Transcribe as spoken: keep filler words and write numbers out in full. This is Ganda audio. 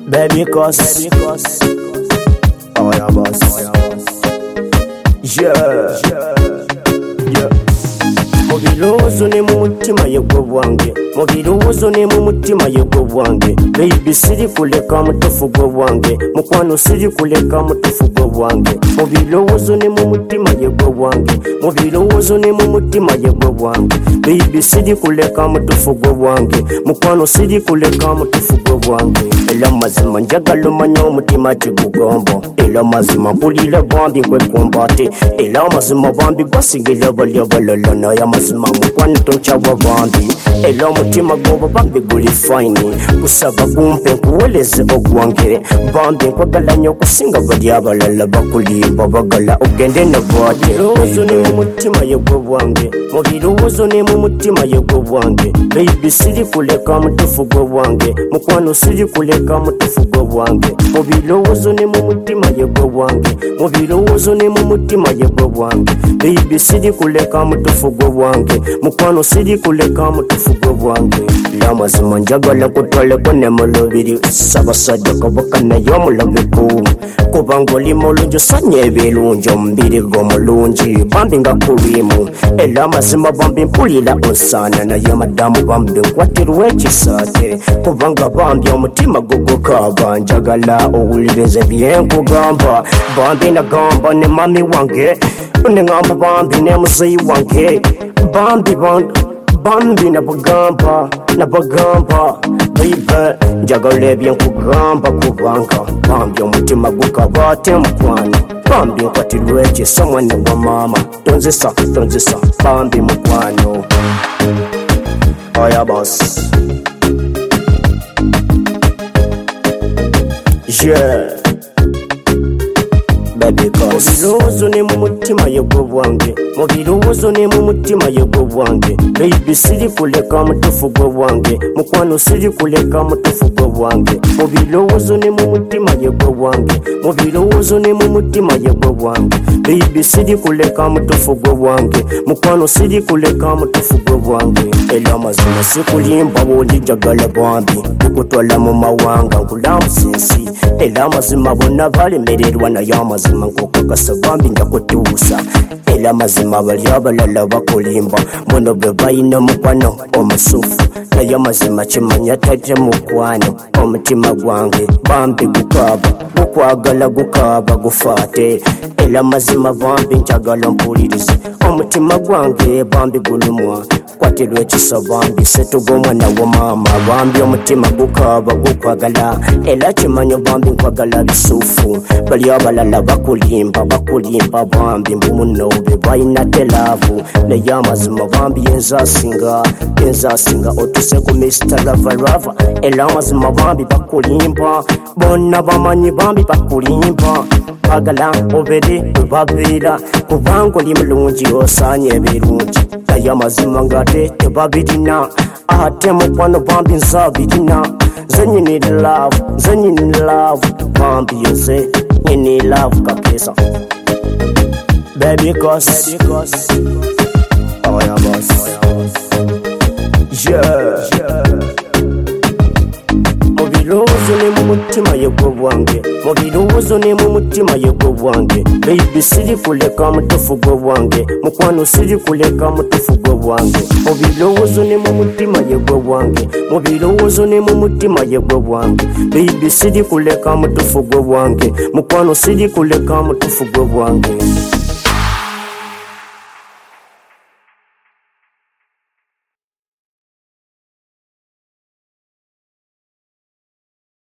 Baby cause, baby cause. Oh yeah boss, oh yeah boss. Yeah, yeah. Mubirozo ne mu mutima yegwe bwange, mubirozo ne mu mutima yegwe bwange. Baby siri kuleka mutofu gwe bwange, mukwano siri kuleka mutofu gwe bwange. Mubirozo ne mu mutima yegwe bwange, mubirozo ne mu mutima yegwe bwange. Baby siri kuleka mutofu gwe bwange, mukwano siri kuleka mutofu gwe bwange. Ela mazima njagala omanya omutima kigugamba, ela mazima mpulira bambi nkwe kumbate, ela mazima bambi gwasigira bali abalala naye amazima mukwano tonkyawa bambi. Ela omutima gwoba bambi guli fine, kusaba gumpe nkuweleze ogwange. Bambi nkwagala nnyo okusinga bali abalala bakulimba bagala ogende ne bwate. Mubirozo ne mu mutima yegwe bwange, mubirozo ne mu mutima yegwe bwange. Baby siri kuleka mutofu gwe bwange, mukwano siri kuleka mutofu gwe bwange. Mubirozo ne mu mutima yegwe bwange, mubirozo ne mu mutima yegwe bwange. Baby siri kuleka mutofu gwe bwange, mukwano siri kuleka mutofu gwe bwange. La mazima njagala kutwaleko ne mu lubiri, sabasajja kabaka naye omulabiko. Kubanga oli mulungi osanye ebirungi, omubiri gwo mulungi bambi nga kulimu. Era amazima bambi mpulira onsaana naye madamu bambi nkwatirwa ekisaate. Kubanga bambi omutima gugukaaba, njagala owulirize byenkugamba. Bambi nagamba ne mami wange, nengamba bambi ne muzeyi wange. Bambi bambi Bambi nabagamba, nabagamba. Baby njagala ebyenkugamba kubanga bambi omutima gukaba ate mukwano. Bambi nkwatirwa ekisa mwana wa mama, tonzisa tonzisa bambi mukwano. Oh yeah boss. Yeah. Baby cause mubirozo ne mu mutima yegwe bwange, mubirozo ne mu mutima yegwe bwange. Baby siri kuleka mutofu gwe bwange, mukwano siri kuleka mutofu gwe bwange. Mubirozo ne mu mutima yegwe bwange, mubirozo ne mu mutima yegwe bwange. Baby siri kuleka mutofu gwe bwange, mukwano siri kuleka mutofu gwe bwange. Ela mazima sikulimba bwoli njagala bambi, kukutwala mu mawanga nkulamusinsi. Ela mazima bonna balemererwa naye amazima nkokakasa bambi njakutuusa. Ela mazima bali abalala bakulimba, muno bwe balina mukwano omusufu. Naye amazima kimanya tate mukwano, omutima gwange bambi gukaaba, gukwagala gukaaba gufaate. Ela mazima bambi njagala mpulirize, omutima gwange bambi gulumwa. Kwatirwa ekisa bambi setuga omwana wa mama, bambi omutima gukaaba gukwagala. Ela kimanyo bambi nkwagala bisuufu, bali abalala bakulimba bakulimba bambi mbu muno be balina telaavu. Naye amazima bambi yenzasinga yenzasinga otuse ku Mister Lavalava. Ela amazima bambi bakulimba, bonna bamanyi bambi bakulimba. Bagala obere bwe babeera, kubanga oli mulungi osaanye ebirungi. Naye amazima ngate tebabirina, ate mukwano bambi nzabirina. Nze nyini love, nze nyini love bambi nze nyini love kakesa. Baby cause, baby cause. Oh yeah boss, oh yeah boss. Yeah, yeah. Mubirozo ne mu mutima yegwe bwange, mubirozo ne mu mutima yegwe bwange. Baby siri kuleka mutofu gwe bwange, mukwano siri kuleka mutofu gwe bwange. Mubirozo ne mu mutima yegwe bwange, mubirozo ne mu mutima yegwe bwange. Baby siri kuleka mutofu gwe bwange, mukwano siri kuleka mutofu gwe bwange.